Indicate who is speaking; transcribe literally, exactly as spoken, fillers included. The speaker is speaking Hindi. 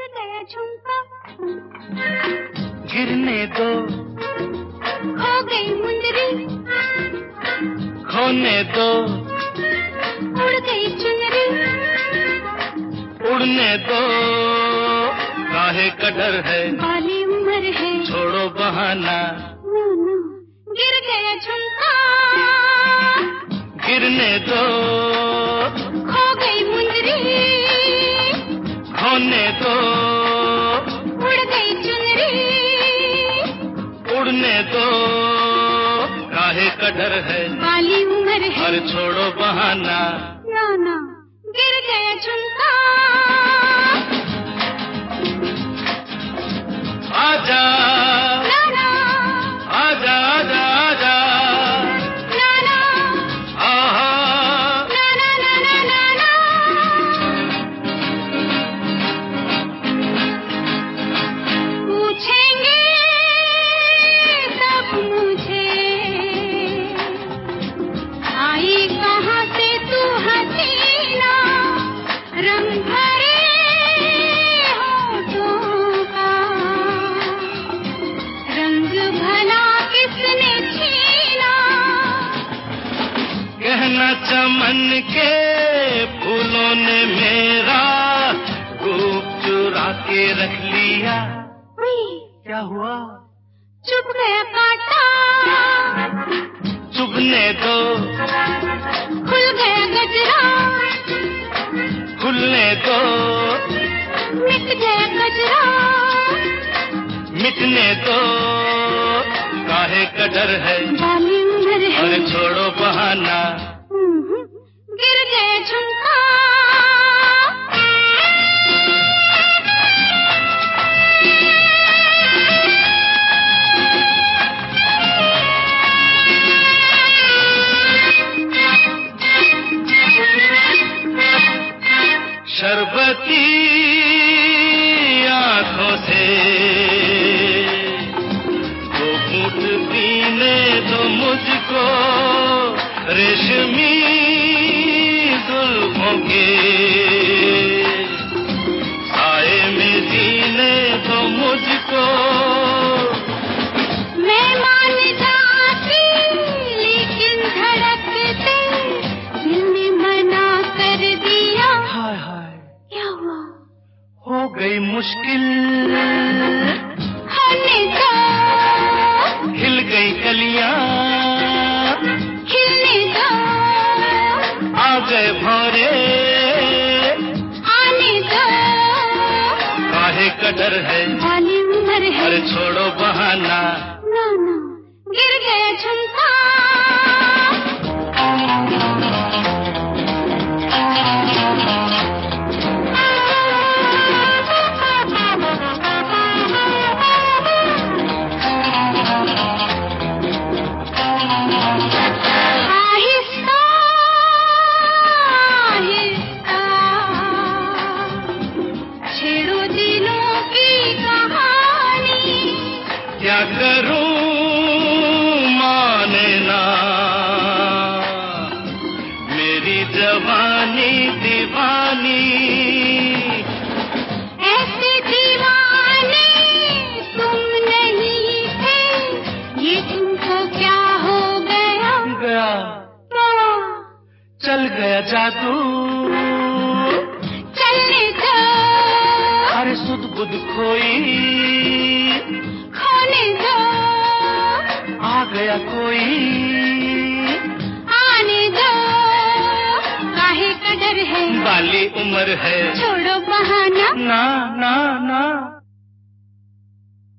Speaker 1: गया झुमका,
Speaker 2: गिरने दो,
Speaker 1: खो गई मुंदरी,
Speaker 2: खोने दो,
Speaker 1: उड़ गई चुनरी,
Speaker 2: उड़ने दो, काहे का डर है,
Speaker 1: बाली उम्र है,
Speaker 2: छोड़ो बहाना,
Speaker 1: नो नो, गिर गया झुमका,
Speaker 2: गिरने दो,
Speaker 1: खो गई मुंदरी,
Speaker 2: खोने दो,
Speaker 1: उड़ गई चुनरी,
Speaker 2: उड़ने दो, काहे का डर है,
Speaker 1: बाली उम्र है,
Speaker 2: और छोड़ो बहाना,
Speaker 1: नो नो, गिर गया झुमका,
Speaker 2: आजा
Speaker 1: ना ना,
Speaker 2: आजा आजा आजा,
Speaker 1: ना ना,
Speaker 2: आहा,
Speaker 1: ना ना ना ना ना ना, पूछेंगे सब मुझे, आई कहाँ से तू हसीना, रंग भरे होठों का, रंग भला किसने छीना,
Speaker 2: कहना चमन के फूलों ने मेरा रूप चुरा के रख लिया,
Speaker 1: उई,
Speaker 2: क्या हुआ,
Speaker 1: चुप गया कांटा,
Speaker 2: चुभने दो,
Speaker 1: खुल गया गजरा,
Speaker 2: खुलने दो,
Speaker 1: मिट गया गजरा,
Speaker 2: मिटने दो, काहे का डर है,
Speaker 1: बाली उम्र है,
Speaker 2: और छोड़ो बहाना,
Speaker 1: हम्म, गिर गया झुमका,
Speaker 2: शरबती आंखों से वो घूंट पीने दो मुझको, रेशमी जुल्फों के साए में जीने दो मुझको,
Speaker 1: मैं मान जाती लेकिन धड़कते दिल ने मना कर दिया,
Speaker 2: हाय हाय
Speaker 1: क्या हुआ,
Speaker 2: हो गई मुश्किल,
Speaker 1: होने दो,
Speaker 2: हिल गई कलियां,
Speaker 1: खिलने दो,
Speaker 2: आ गए भौरे,
Speaker 1: आने दो,
Speaker 2: काहे का डर है,
Speaker 1: बाली उम्र है,
Speaker 2: अरे छोड़ो बहाना,
Speaker 1: ना ना, गिर गया झुमका, आहिस्ता आहिस्ता छेड़ो दिलों की कहानी,
Speaker 2: क्या करूं माने ना, मेरी जवानी दीवानी,
Speaker 1: ऐसे दीवाने तुम नहीं थे, ये तुमको क्या हो गया,
Speaker 2: गया
Speaker 1: क्या
Speaker 2: चल गया जादू,
Speaker 1: चलने दो,
Speaker 2: अरे सुध बुध खोई,
Speaker 1: खोने दो,
Speaker 2: आ गया कोई,
Speaker 1: आने दो, काहे का डर है,
Speaker 2: बाली उम्र है,
Speaker 1: छोड़ो बहाना,
Speaker 2: ना ना ना।